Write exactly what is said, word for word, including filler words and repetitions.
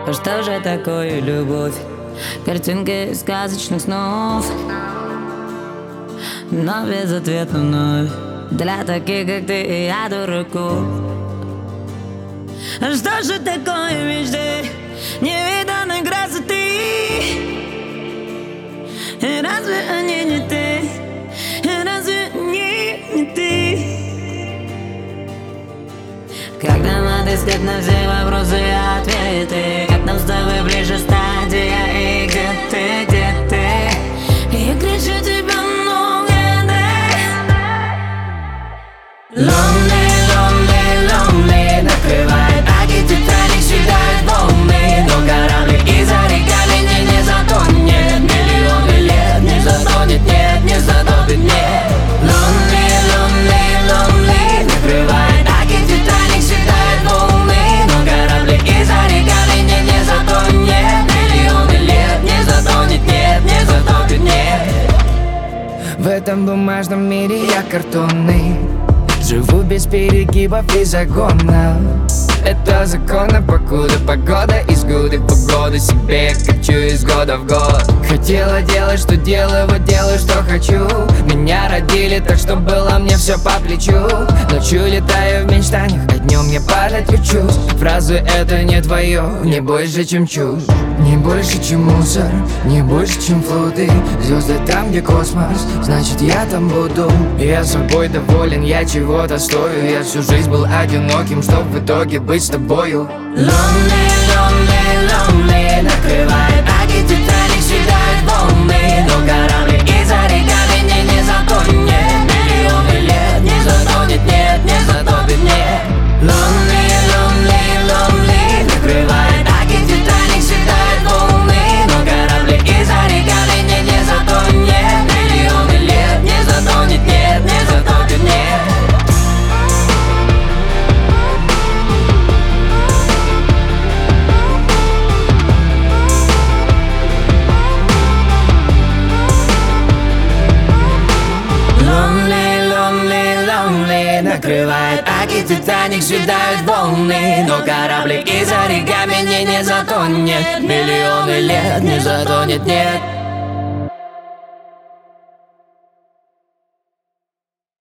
Что же такое любовь? Картинки сказочных снов, но без ответа вновь для таких, как ты и я, дураков. Что же такое мечты невиданной красоты? Разве они не ты? Разве они не ты? Как нам отыскать на все вопросы и ответы? Как нам с тобой ближе стадия? И где ты, где ты? Я кричу тебя много, да? Lonely, lonely, lonely накрывает аки, Титаник съедает волны, но кораблик из-за реками не затонет. Миллионы лет не затонет, нет, не затопит, нет. Lonely, lonely, lonely накрывает аки, Титаник съедает волны, но кораблик из-за реками не затонет. Миллионы лет не затонет, нет, не затопит, нет. В этом бумажном мире я картонный, живу без перегибов и загонов. Это законно, покуда погода из года в погоду. Себе качу из года в год. Хотела делать, что делаю, вот делаю, что хочу. Меня родили так, что было мне все по плечу. Ночью летаю в мечтаниях, а днем я падать учусь. Фразы это не твое, не больше, чем чушь. Не больше, чем мусор, не больше, чем флоты. Звезды там, где космос, значит я там буду. Я собой доволен, я чего-то стою. Я всю жизнь был одиноким, чтоб в итоге быть с тобою. Lonely, lonely, lonely накрывает аки, Титаник съедает волны, но кораблик из-за реками не, не затонет. Миллионы лет не затонет, нет, не затопит, нет. Lonely, lonely, lonely накрывает аки, Титаник съедает волны, но кораблик из-за реками не, не затонет. Миллионы лет не затонет, нет, не затопит, нет. Lonely, lonely, lonely накрывает аки, Титаник съедает волны, но кораблик из-за реками не, не затонет. Миллионы лет не затонет, нет.